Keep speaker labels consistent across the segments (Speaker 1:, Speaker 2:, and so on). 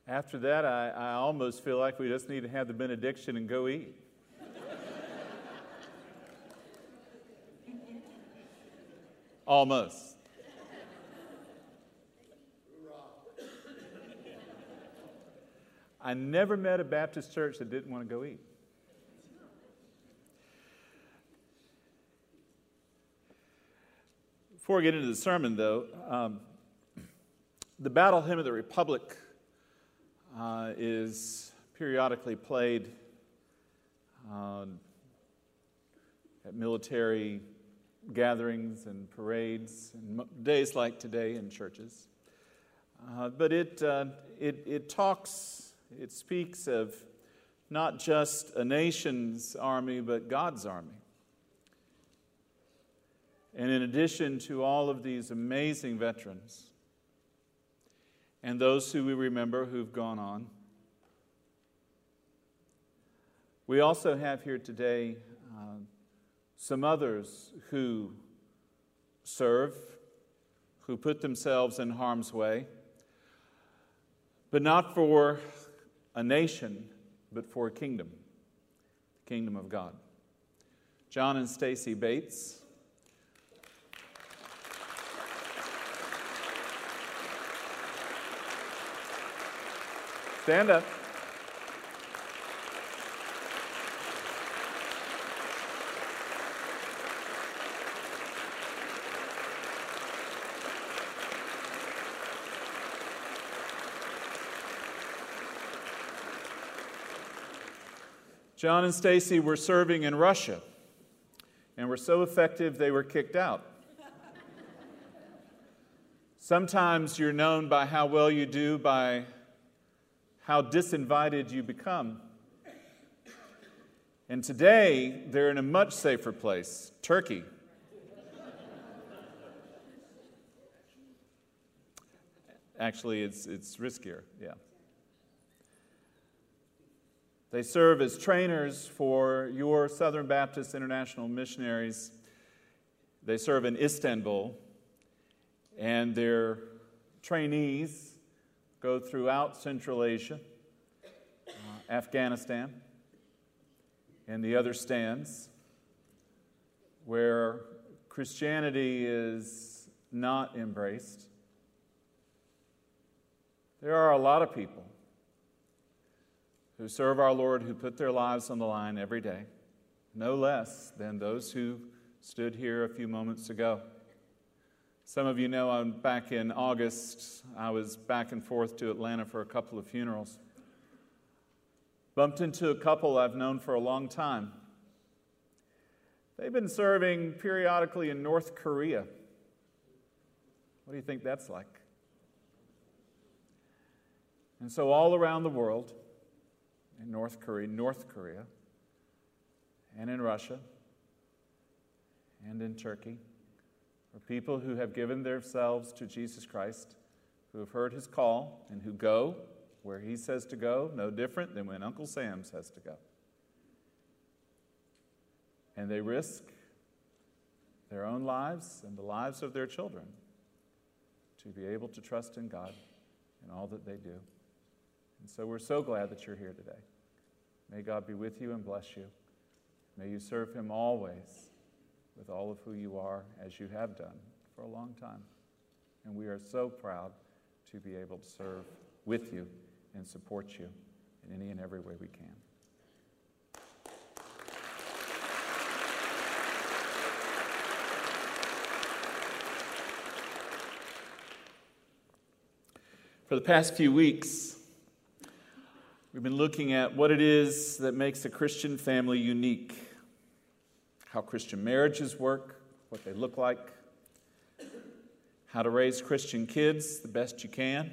Speaker 1: After that, I almost feel like we just need to have the benediction and go eat. Almost. I never met a Baptist church that didn't want to go eat. Before we get into the sermon, though, the Battle Hymn of the Republic is periodically played at military gatherings and parades and days like today in churches. But it speaks of not just a nation's army, but God's army. And in addition to all of these amazing veterans and those who we remember who've gone on, we also have here today some others who serve, who put themselves in harm's way, but not for a nation, but for a kingdom, the kingdom of God. John and Stacy Bates. Stand up. John and Stacy were serving in Russia and were so effective they were kicked out. Sometimes you're known by how well you do, by how disinvited you become. And today, they're in a much safer place, Turkey. Actually, it's riskier, yeah. They serve as trainers for your Southern Baptist International missionaries. They serve in Istanbul, and their trainees go throughout Central Asia, Afghanistan, and the other stands where Christianity is not embraced. There are a lot of people who serve our Lord, who put their lives on the line every day, no less than those who stood here a few moments ago. Some of you know back in August, I was back and forth to Atlanta for a couple of funerals. Bumped into a couple I've known for a long time. They've been serving periodically in North Korea. What do you think that's like? And so all around the world, in North Korea, and in Russia, and in Turkey, are people who have given themselves to Jesus Christ, who have heard his call, and who go where he says to go, no different than when Uncle Sam says to go. And they risk their own lives and the lives of their children to be able to trust in God in all that they do. And so we're so glad that you're here today. May God be with you and bless you. May you serve him always with all of who you are, as you have done for a long time. And we are so proud to be able to serve with you and support you in any and every way we can. For the past few weeks, we've been looking at what it is that makes a Christian family unique, how Christian marriages work, what they look like, how to raise Christian kids the best you can,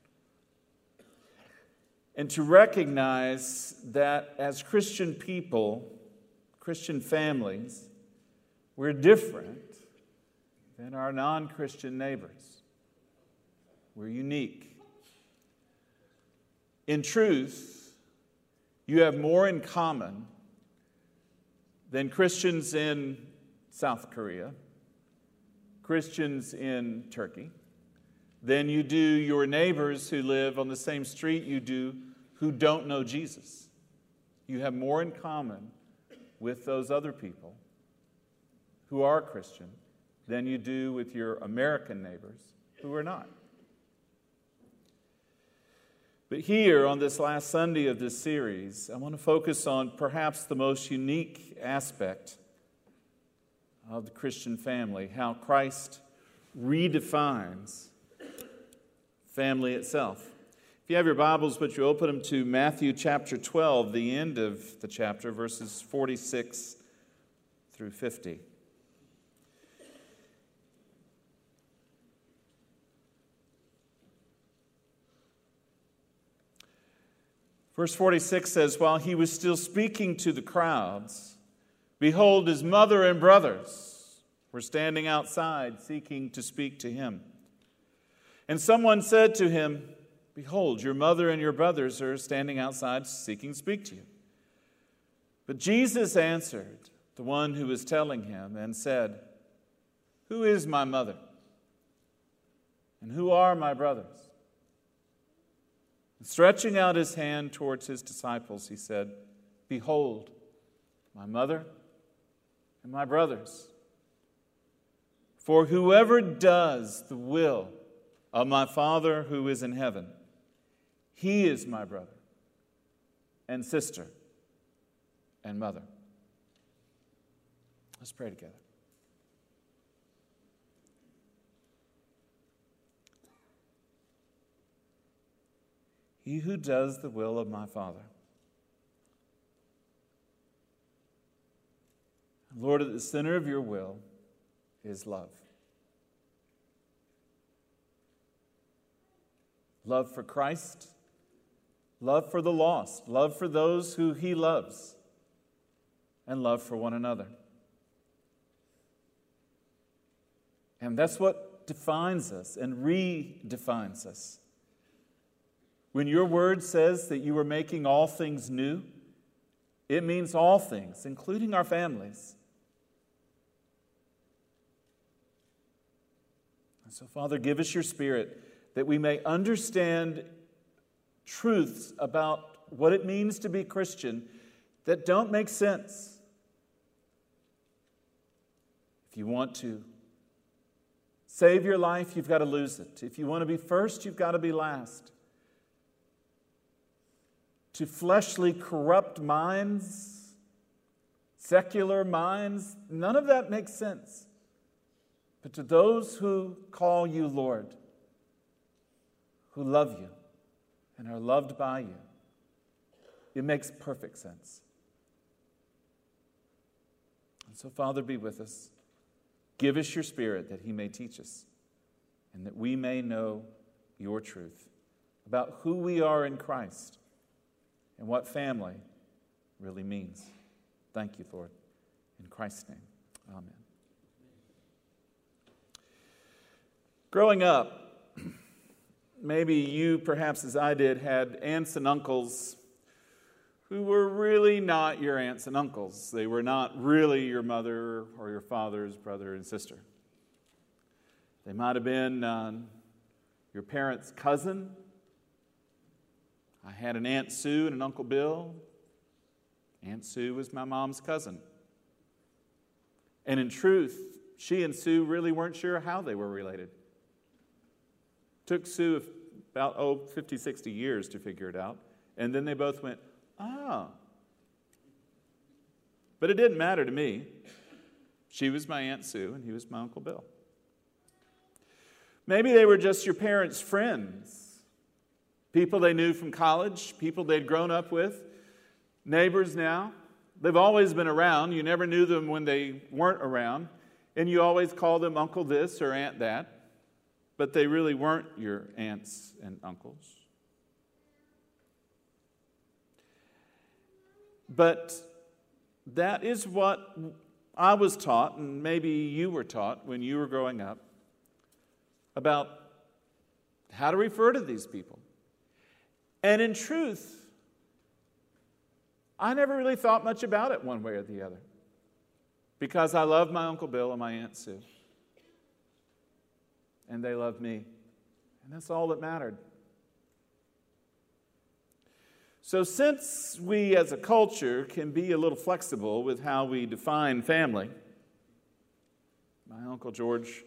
Speaker 1: and to recognize that as Christian people, Christian families, we're different than our non-Christian neighbors. We're unique. In truth, you have more in common than Christians in South Korea, Christians in Turkey, than you do your neighbors who live on the same street you do who don't know Jesus. You have more in common with those other people who are Christian than you do with your American neighbors who are not. But here, on this last Sunday of this series, I want to focus on perhaps the most unique aspect of the Christian family, how Christ redefines family itself. If you have your Bibles, would you open them to Matthew chapter 12, the end of the chapter, verses 46 through 50. Verse 46 says, "While he was still speaking to the crowds, behold, his mother and brothers were standing outside seeking to speak to him. And someone said to him, 'Behold, your mother and your brothers are standing outside seeking to speak to you.' But Jesus answered the one who was telling him and said, 'Who is my mother? And who are my brothers?' And stretching out his hand towards his disciples, he said, 'Behold, my mother and my brothers. For whoever does the will of my Father who is in heaven, he is my brother and sister and mother.'" Let's pray together. He who does the will of my Father. Lord, at the center of your will is love. Love for Christ, love for the lost, love for those who he loves, and love for one another. And that's what defines us and redefines us. When your word says that you are making all things new, it means all things, including our families. And so, Father, give us your Spirit that we may understand truths about what it means to be Christian that don't make sense. If you want to save your life, you've got to lose it. If you want to be first, you've got to be last. To fleshly, corrupt minds, secular minds, none of that makes sense. But to those who call you Lord, who love you and are loved by you, it makes perfect sense. And so, Father, be with us. Give us your Spirit that he may teach us and that we may know your truth about who we are in Christ and what family really means. Thank you, Lord. In Christ's name, amen. Growing up, maybe you, perhaps as I did, had aunts and uncles who were really not your aunts and uncles. They were not really your mother or your father's brother and sister. They might have been your parents' cousin. I had an Aunt Sue and an Uncle Bill. Aunt Sue was my mom's cousin. And in truth, she and Sue really weren't sure how they were related. Took Sue about 50, 60 years to figure it out. And then they both went, "Ah." But it didn't matter to me. She was my Aunt Sue and he was my Uncle Bill. Maybe they were just your parents' friends. People they knew from college, people they'd grown up with, neighbors now. They've always been around. You never knew them when they weren't around. And you always called them Uncle this or Aunt that. But they really weren't your aunts and uncles. But that is what I was taught, and maybe you were taught when you were growing up, about how to refer to these people. And in truth, I never really thought much about it one way or the other, because I love my Uncle Bill and my Aunt Sue. And they love me, And that's all that mattered. So since we as a culture can be a little flexible with how we define family, my Uncle George,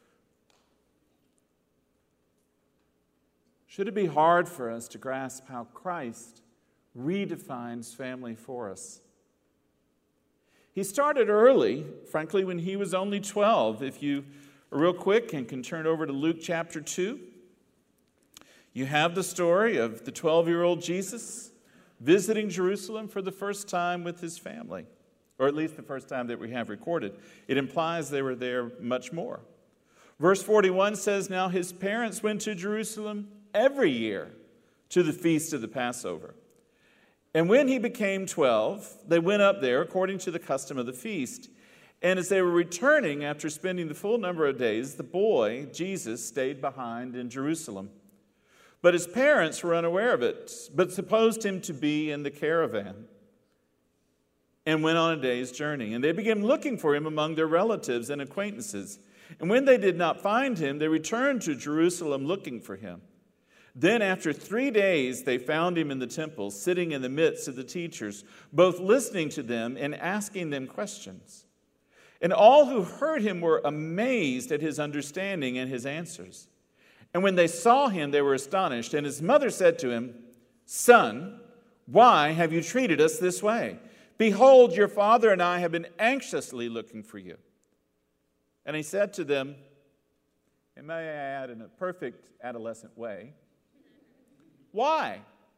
Speaker 1: should it be hard for us to grasp how Christ redefines family for us? He started early, frankly, when he was only 12. If you are real quick and can turn over to Luke chapter 2, you have the story of the 12-year-old Jesus visiting Jerusalem for the first time with his family, or at least the first time that we have recorded. It implies they were there much more. Verse 41 says, "Now his parents went to Jerusalem every year to the feast of the Passover. And when he became 12, they went up there according to the custom of the feast. And as they were returning after spending the full number of days, the boy, Jesus, stayed behind in Jerusalem. But his parents were unaware of it, but supposed him to be in the caravan, and went on a day's journey. And they began looking for him among their relatives and acquaintances. And when they did not find him, they returned to Jerusalem looking for him. Then after 3 days, they found him in the temple, sitting in the midst of the teachers, both listening to them and asking them questions. And all who heard him were amazed at his understanding and his answers. And when they saw him, they were astonished. And his mother said to him, 'Son, why have you treated us this way? Behold, your father and I have been anxiously looking for you.' And he said to them," and may I add in a perfect adolescent way, "Why?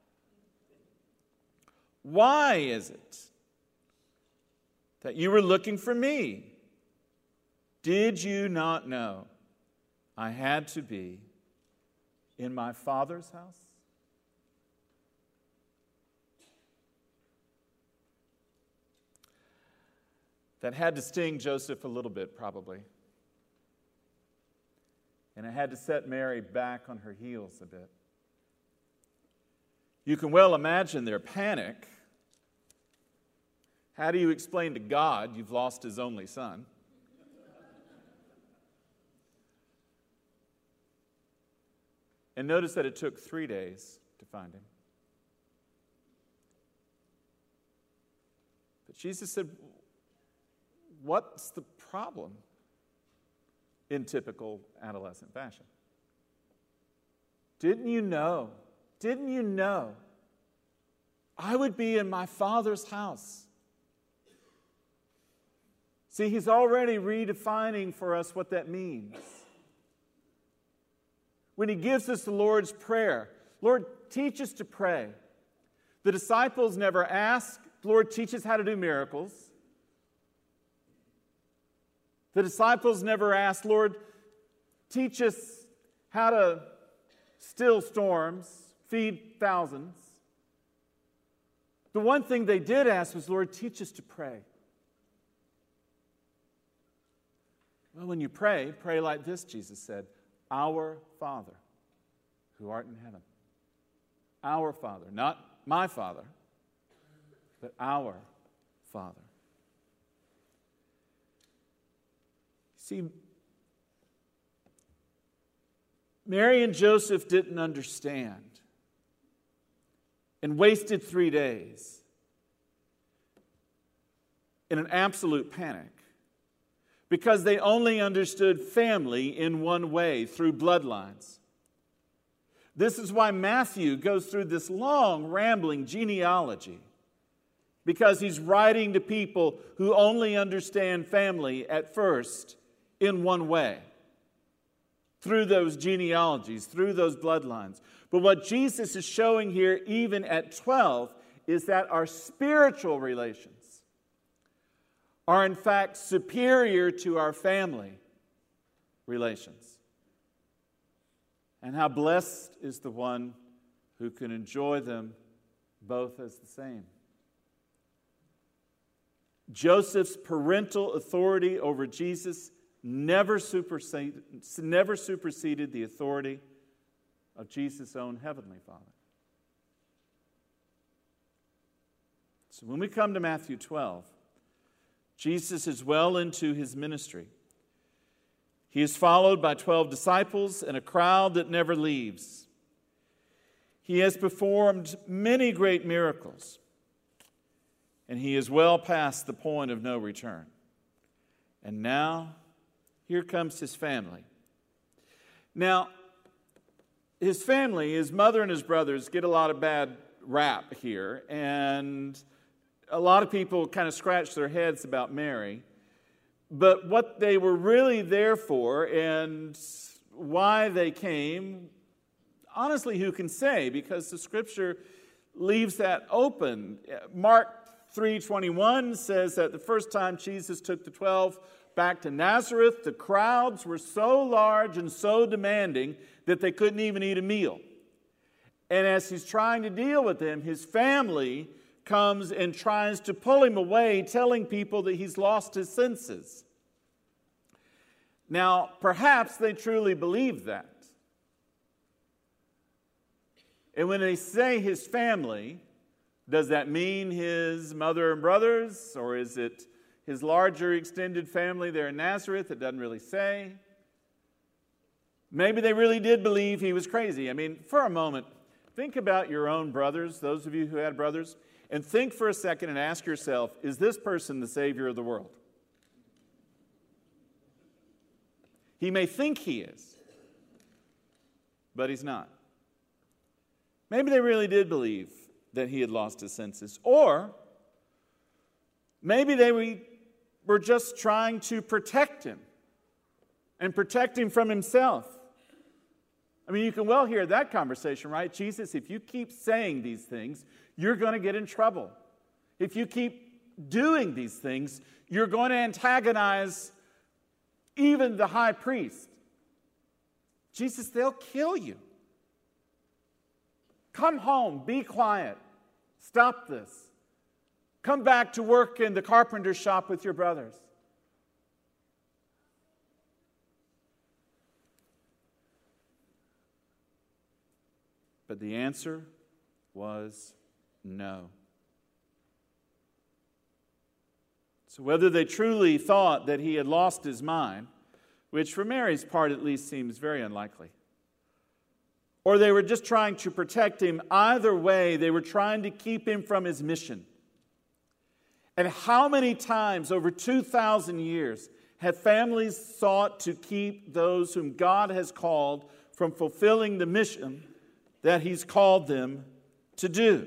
Speaker 1: Why is it that you were looking for me? Did you not know I had to be in my Father's house?" That had to sting Joseph a little bit, probably. And it had to set Mary back on her heels a bit. You can well imagine their panic. How do you explain to God you've lost his only son? And notice that it took 3 days to find him. But Jesus said, "What's the problem?" in typical adolescent fashion. Didn't you know I would be in my Father's house? See, he's already redefining for us what that means. When he gives us the Lord's Prayer, "Lord, teach us to pray." The disciples never asked, "Lord, teach us how to do miracles." The disciples never asked, "Lord, teach us how to still storms, feed thousands." The one thing they did ask was, "Lord, teach us to pray." Well, when you pray like this, Jesus said, "Our Father, who art in heaven." Our Father, not my Father, but our Father. See, Mary and Joseph didn't understand and wasted 3 days in an absolute panic because they only understood family in one way, through bloodlines. This is why Matthew goes through this long, rambling genealogy, because he's writing to people who only understand family at first in one way, through those genealogies, through those bloodlines. But what Jesus is showing here, even at 12, is that our spiritual relations are in fact superior to our family relations. And how blessed is the one who can enjoy them both as the same. Joseph's parental authority over Jesus never superseded the authority of Jesus' own heavenly Father. So when we come to Matthew 12, Jesus is well into his ministry. He is followed by 12 disciples and a crowd that never leaves. He has performed many great miracles, and he is well past the point of no return. And now, here comes his family. Now, his family, his mother and his brothers, get a lot of bad rap here, and a lot of people kind of scratch their heads about Mary. But what they were really there for and why they came, honestly, who can say? Because the Scripture leaves that open. Mark 3:21 says that the first time Jesus took the 12 back to Nazareth, the crowds were so large and so demanding that they couldn't even eat a meal. And as he's trying to deal with them, his family comes and tries to pull him away, telling people that he's lost his senses. Now, perhaps they truly believe that. And when they say his family, does that mean his mother and brothers? Or is it his larger extended family there in Nazareth? It doesn't really say. Maybe they really did believe he was crazy. I mean, for a moment, think about your own brothers, those of you who had brothers, and think for a second and ask yourself, is this person the Savior of the world? He may think he is, but he's not. Maybe they really did believe that he had lost his senses. Or maybe they were just trying to protect him and protect him from himself. I mean, you can well hear that conversation, right? Jesus, if you keep saying these things, you're going to get in trouble. If you keep doing these things, you're going to antagonize even the high priest. Jesus, they'll kill you. Come home, be quiet. Stop this. Come back to work in the carpenter's shop with your brothers. But the answer was no. So whether they truly thought that he had lost his mind, which for Mary's part at least seems very unlikely, or they were just trying to protect him, either way, they were trying to keep him from his mission. And how many times over 2,000 years have families sought to keep those whom God has called from fulfilling the mission that he's called them to do?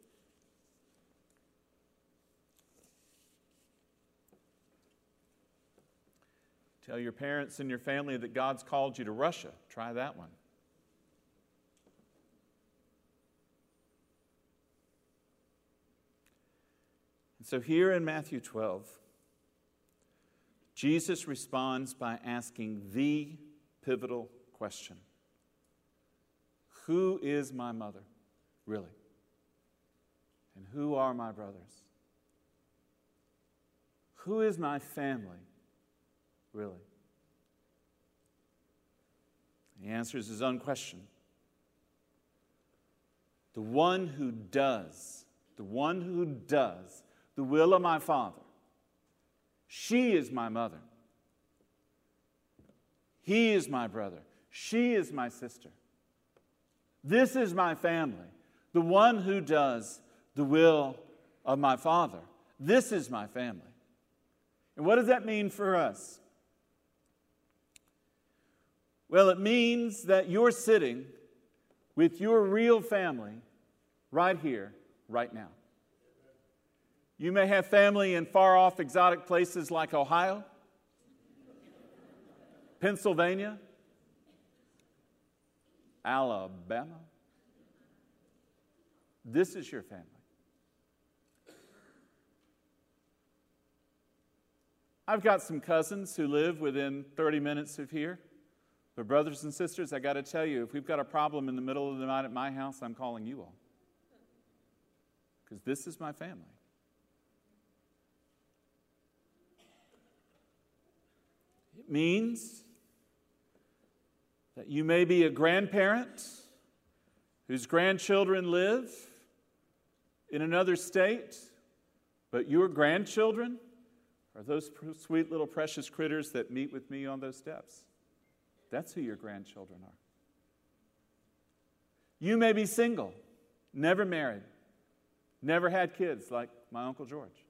Speaker 1: Tell your parents and your family that God's called you to Russia. Try that one. And so here in Matthew 12, Jesus responds by asking the pivotal question. Who is my mother, really? And who are my brothers? Who is my family, really? He answers his own question. The one who does the will of my Father. She is my mother. He is my brother. She is my sister. This is my family. The one who does the will of my Father. This is my family. And what does that mean for us? Well, it means that you're sitting with your real family right here, right now. You may have family in far-off exotic places like Ohio, Pennsylvania, Alabama. This is your family. I've got some cousins who live within 30 minutes of here. But brothers and sisters, I got to tell you, if we've got a problem in the middle of the night at my house, I'm calling you all. Because this is my family. It means that you may be a grandparent whose grandchildren live in another state, but your grandchildren are those sweet little precious critters that meet with me on those steps. That's who your grandchildren are. You may be single, never married, never had kids like my Uncle George.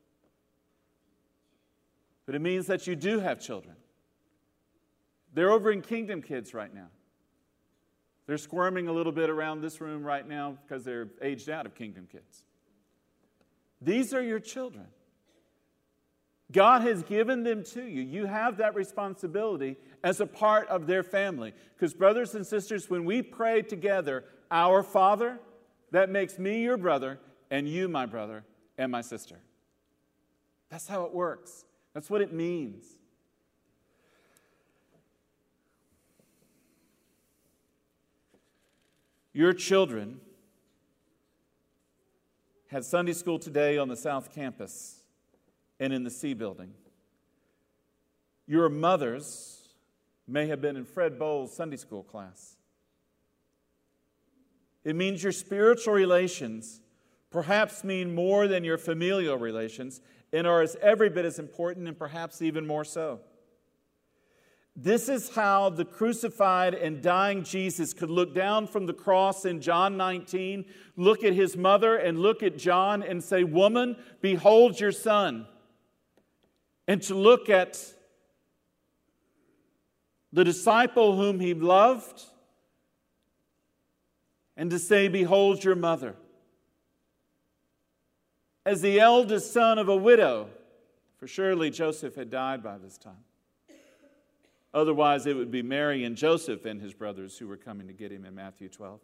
Speaker 1: But it means that you do have children. They're over in Kingdom Kids right now. They're squirming a little bit around this room right now because they're aged out of Kingdom Kids. These are your children. God has given them to you. You have that responsibility as a part of their family. Because brothers and sisters, when we pray together, our Father, that makes me your brother and you my brother and my sister. That's how it works. That's what it means. Your children had Sunday school today on the South Campus and in the C Building. Your mothers may have been in Fred Bowles' Sunday school class. It means your spiritual relations perhaps mean more than your familial relations and are as every bit as important and perhaps even more so. This is how the crucified and dying Jesus could look down from the cross in John 19, look at his mother and look at John and say, "Woman, behold your son." And to look at the disciple whom he loved and to say, "Behold your mother." As the eldest son of a widow, for surely Joseph had died by this time. Otherwise, it would be Mary and Joseph and his brothers who were coming to get him in Matthew 12.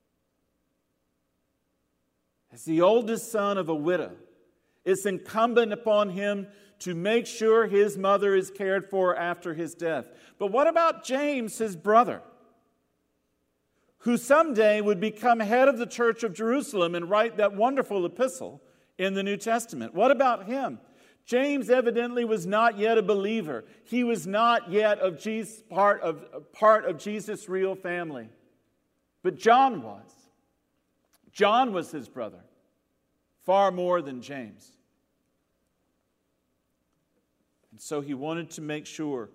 Speaker 1: As the oldest son of a widow, it's incumbent upon him to make sure his mother is cared for after his death. But what about James, his brother, who someday would become head of the church of Jerusalem and write that wonderful epistle in the New Testament? What about him? James evidently was not yet a believer. He was not yet part of Jesus' real family. But John was. John was his brother, far more than James. And so he wanted to make sure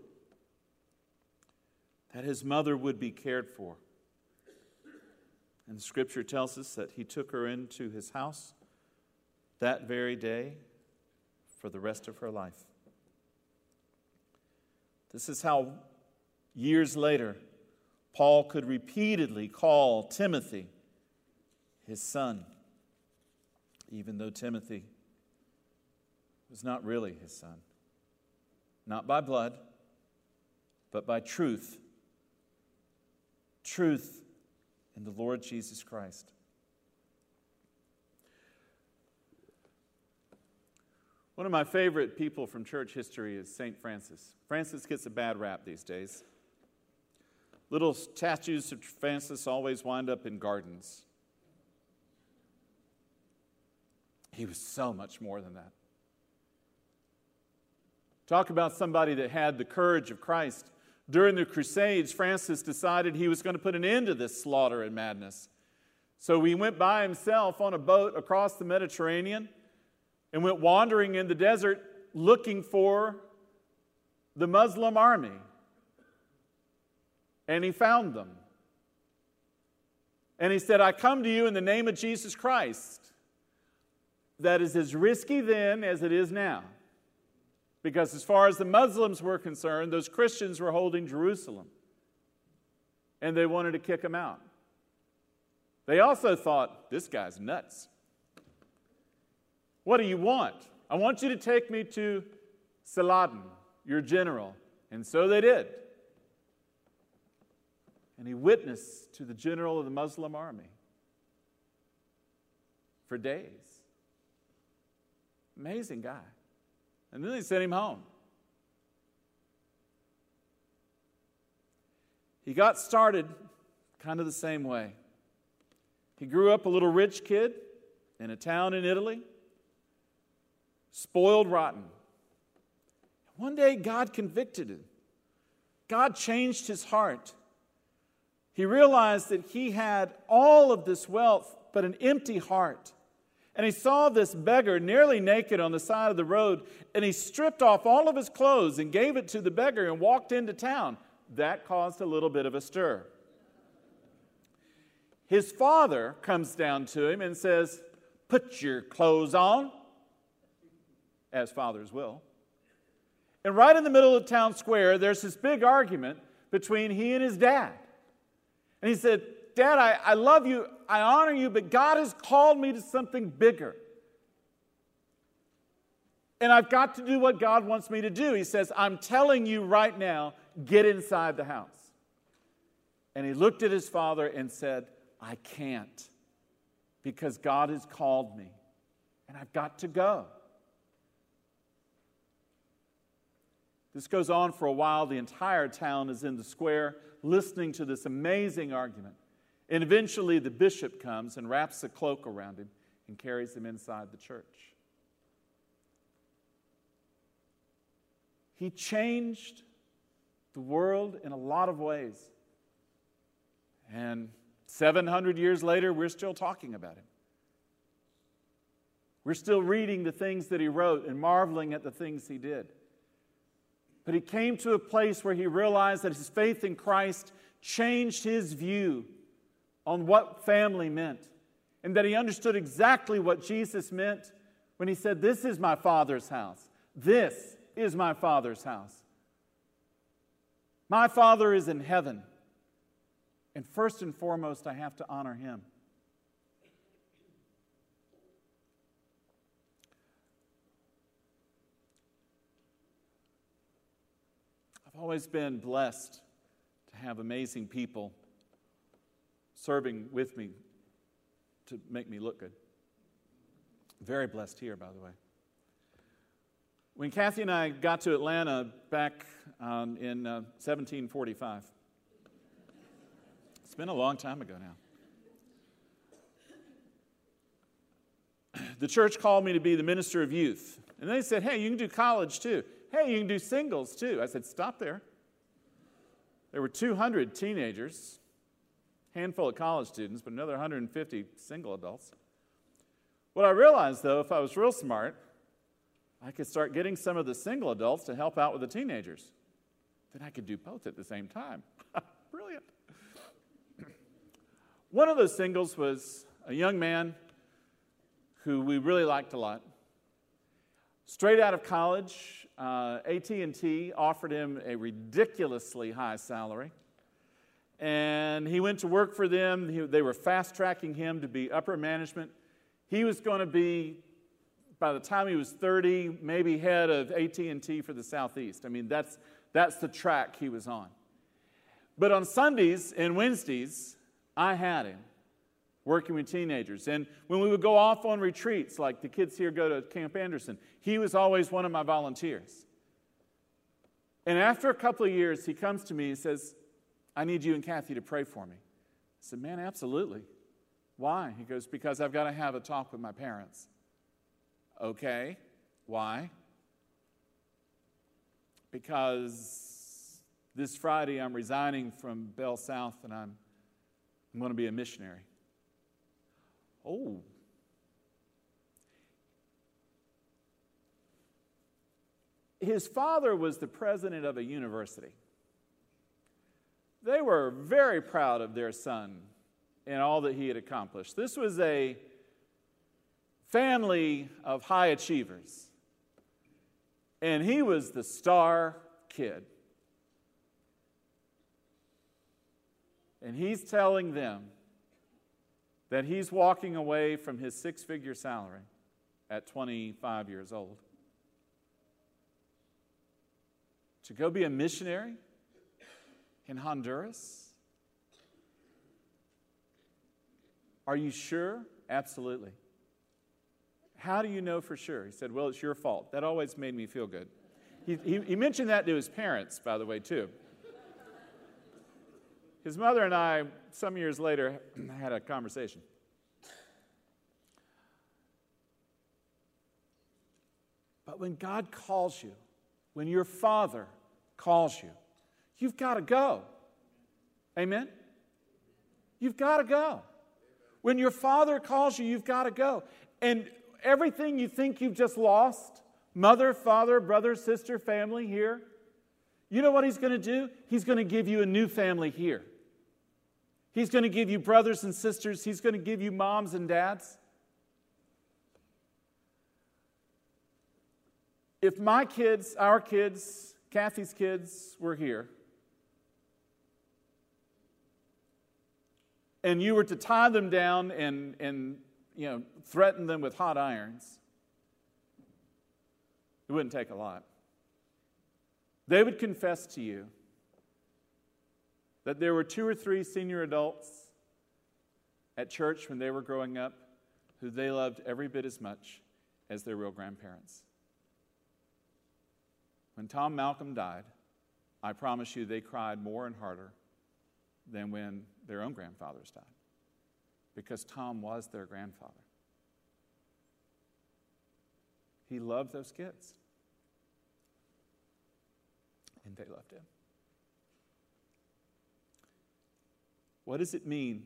Speaker 1: that his mother would be cared for. And the scripture tells us that he took her into his house that very day for the rest of her life. This is how, years later, Paul could repeatedly call Timothy his son, even though Timothy was not really his son. Not by blood, but by truth. Truth in the Lord Jesus Christ. One of my favorite people from church history is St. Francis. Francis gets a bad rap these days. Little statues of Francis always wind up in gardens. He was so much more than that. Talk about somebody that had the courage of Christ. During the Crusades, Francis decided he was going to put an end to this slaughter and madness. So he went by himself on a boat across the Mediterranean and went wandering in the desert looking for the Muslim army. And he found them. And he said, "I come to you in the name of Jesus Christ." That is as risky then as it is now. Because as far as the Muslims were concerned, those Christians were holding Jerusalem. And they wanted to kick him out. They also thought, "This guy's nuts. What do you want? I want you to take me to Saladin, your general." And so they did. And he witnessed to the general of the Muslim army for days. Amazing guy. And then they sent him home. He got started kind of the same way. He grew up a little rich kid in a town in Italy, spoiled rotten. One day God convicted him. God changed his heart. He realized that he had all of this wealth, but an empty heart. And he saw this beggar nearly naked on the side of the road, and he stripped off all of his clothes and gave it to the beggar and walked into town. that caused a little bit of a stir. His father comes down to him and says, "Put your clothes on," as fathers will. And right in the middle of the town square, there's this big argument between he and his dad. And he said, "Dad, I love you, I honor you, but God has called me to something bigger. And I've got to do what God wants me to do." He says, "I'm telling you right now, get inside the house." And he looked at his father and said, "I can't, because God has called me, and I've got to go." This goes on for a while. The entire town is in the square listening to this amazing argument. And eventually the bishop comes and wraps a cloak around him and carries him inside the church. He changed the world in a lot of ways. And 700 years later, we're still talking about him. We're still reading the things that he wrote and marveling at the things he did. But he came to a place where he realized that his faith in Christ changed his view on what family meant, and that he understood exactly what Jesus meant when he said, "This is my Father's house. This is my Father's house. My Father is in heaven, and first and foremost, I have to honor him." I've always been blessed to have amazing people serving with me to make me look good. Very blessed here, by the way. When Kathy and I got to Atlanta back in 1745, it's been a long time ago now. The church called me to be the minister of youth. And they said, "Hey, you can do college too. Hey, you can do singles too." I said, "Stop there." There were 200 teenagers, handful of college students, but another 150 single adults. What I realized, though, if I was real smart, I could start getting some of the single adults to help out with the teenagers. Then I could do both at the same time. Brilliant. One of those singles was a young man who we really liked a lot. Straight out of college, AT&T offered him a ridiculously high salary. And he went to work for them. They were fast-tracking him to be upper management. He was going to be, by the time he was 30, maybe head of AT&T for the Southeast. I mean, that's the track he was on. But on Sundays and Wednesdays, I had him working with teenagers. And when we would go off on retreats, like the kids here go to Camp Anderson, he was always one of my volunteers. And after a couple of years, he comes to me and says, "I need you and Kathy to pray for me." I said, "Man, absolutely." "Why?" He goes, "Because I've got to have a talk with my parents." "Okay, why?" "Because this Friday I'm resigning from Bell South and I'm going to be a missionary." Oh. His father was the president of a university. They were very proud of their son and all that he had accomplished. This was a family of high achievers. And he was the star kid. And he's telling them that he's walking away from his six-figure salary at 25 years old to go be a missionary in Honduras. "Are you sure?" "Absolutely." "How do you know for sure?" He said, "Well, it's your fault." That always made me feel good. He mentioned that to his parents, by the way, too. His mother and I, some years later, had a conversation. But when God calls you, when your Father calls you, you've got to go. Amen? You've got to go. When your Father calls you, you've got to go. And everything you think you've just lost, mother, father, brother, sister, family here, You know what He's going to do? He's going to give you a new family here. He's going to give you brothers and sisters. He's going to give you moms and dads. If my kids, our kids, Kathy's kids were here, and you were to tie them down and threaten them with hot irons, it wouldn't take a lot. They would confess to you that there were 2 or 3 senior adults at church when they were growing up who they loved every bit as much as their real grandparents. When Tom Malcolm died, I promise you they cried more and harder than when their own grandfathers died, because Tom was their grandfather. He loved those kids, and they loved him. What does it mean?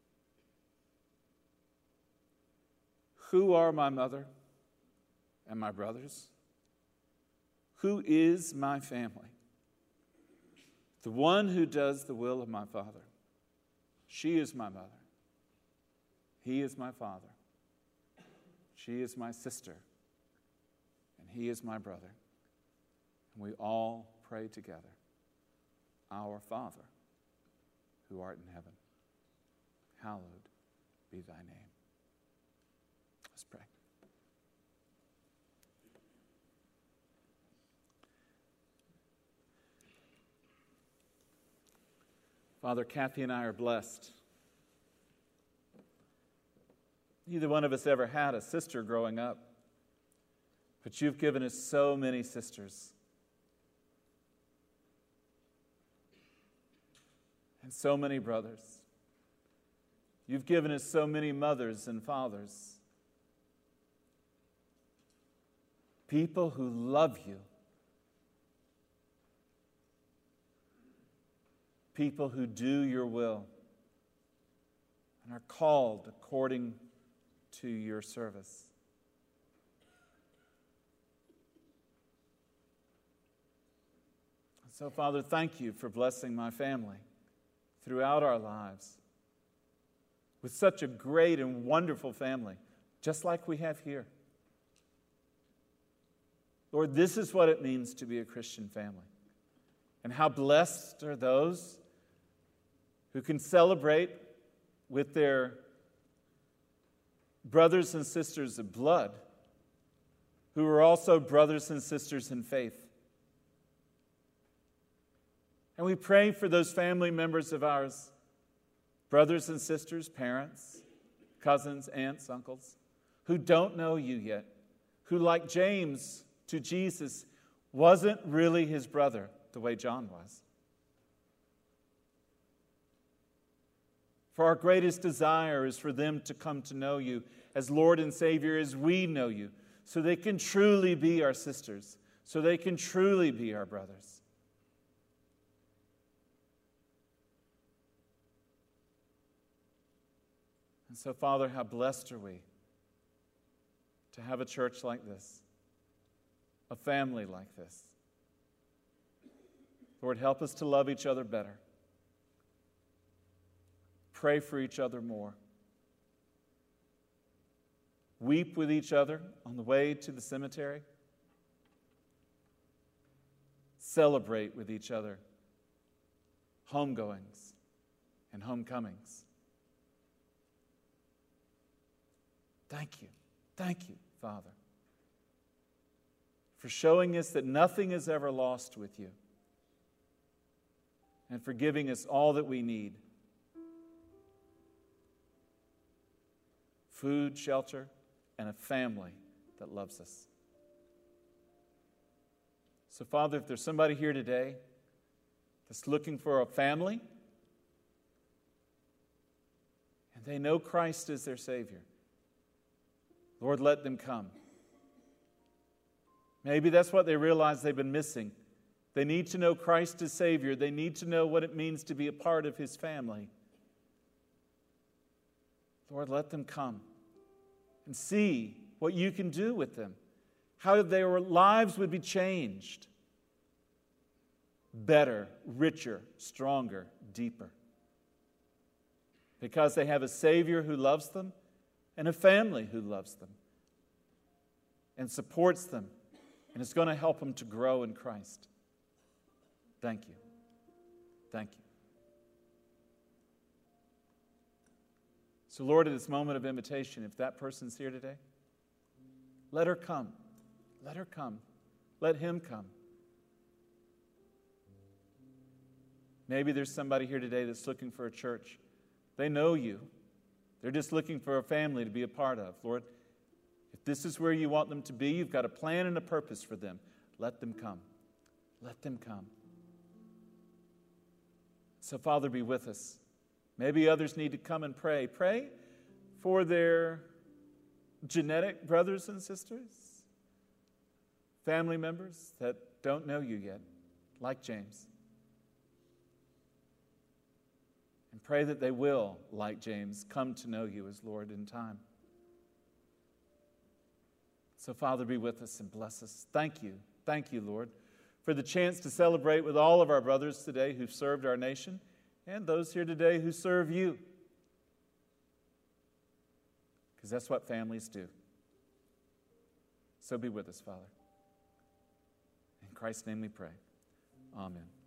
Speaker 1: Who are my mother and my brothers? Who is my family? The one who does the will of my Father. She is my mother. He is my father. She is my sister. And he is my brother. And we all pray together. Our Father, who art in heaven, hallowed be thy name. Let's pray. Father, Kathy and I are blessed. Neither one of us ever had a sister growing up, but you've given us so many sisters and so many brothers. You've given us so many mothers and fathers, people who love you, people who do your will and are called according to your service. So, Father, thank you for blessing my family throughout our lives with such a great and wonderful family, just like we have here. Lord, this is what it means to be a Christian family. And how blessed are those who can celebrate with their brothers and sisters of blood, who are also brothers and sisters in faith. And we pray for those family members of ours, brothers and sisters, parents, cousins, aunts, uncles, who don't know you yet, who, like James to Jesus, wasn't really his brother the way John was. For our greatest desire is for them to come to know you as Lord and Savior as we know you, so they can truly be our sisters, so they can truly be our brothers. And so, Father, how blessed are we to have a church like this, a family like this. Lord, help us to love each other better. Pray for each other more. Weep with each other on the way to the cemetery. Celebrate with each other homegoings and homecomings. Thank you, Father, for showing us that nothing is ever lost with you, and for giving us all that we need: food, shelter, and a family that loves us. So, Father, if there's somebody here today that's looking for a family, and they know Christ is their Savior, Lord, let them come. Maybe that's what they realize they've been missing. They need to know Christ as Savior. They need to know what it means to be a part of His family. Lord, let them come and see what you can do with them, how their lives would be changed. better, richer, stronger, deeper. Because they have a Savior who loves them and a family who loves them and supports them and is going to help them to grow in Christ. Thank you. Thank you. So, Lord, at this moment of invitation, if that person's here today, let her come. Let her come. Let him come. Maybe there's somebody here today that's looking for a church. They know you. They're just looking for a family to be a part of. Lord, if this is where you want them to be, you've got a plan and a purpose for them. Let them come. Let them come. So, Father, be with us. Maybe others need to come and pray. Pray for their genetic brothers and sisters, family members that don't know you yet, like James. And pray that they will, like James, come to know you as Lord in time. So, Father, be with us and bless us. Thank you. Thank you, Lord, for the chance to celebrate with all of our brothers today who've served our nation and those here today who serve you. Because that's what families do. So be with us, Father. In Christ's name we pray. Amen.